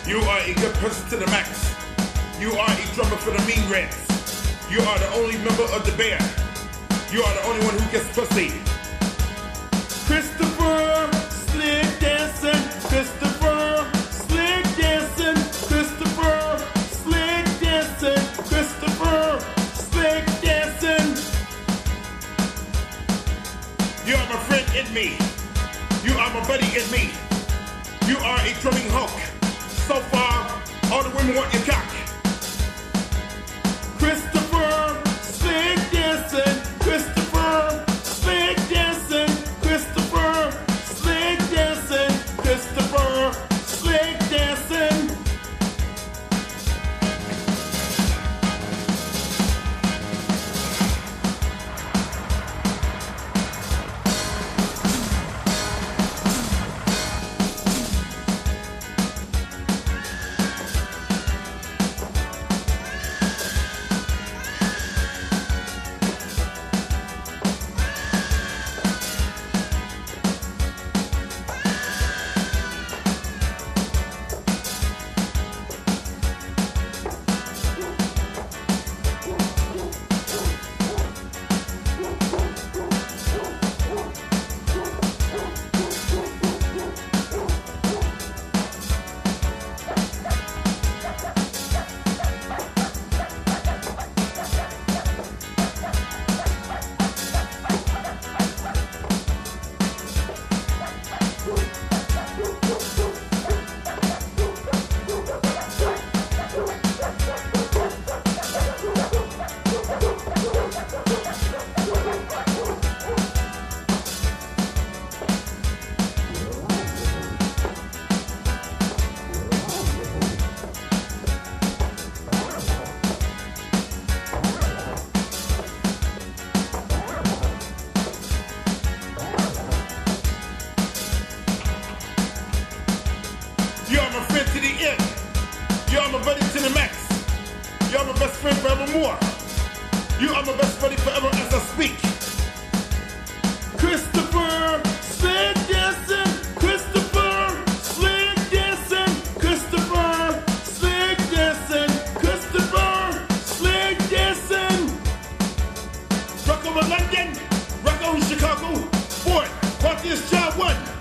You are a good person to the max. You are a drummer for the mean rats. You are the only member of the band. You are the only one who gets pussy. Christopher, slick dancing. Christopher, slick dancing. Christopher, slick dancing. Christopher, slick dancing. You are my friend in me. You are my buddy in me. You are a drumming Hulk. So far, all the women want your cock. Christopher, slick dancing. Christopher, slick dancing. Christopher, slick dancing. Christopher, slick dancing. You're my buddy to the max. You're my best friend forevermore. You are my best buddy forever as I speak. Christopher, slick dancing. Christopher, slick dancing. Christopher, slick dancing. Christopher, slick dancing. Rock over London, rock over Chicago. Fort, Park is job one.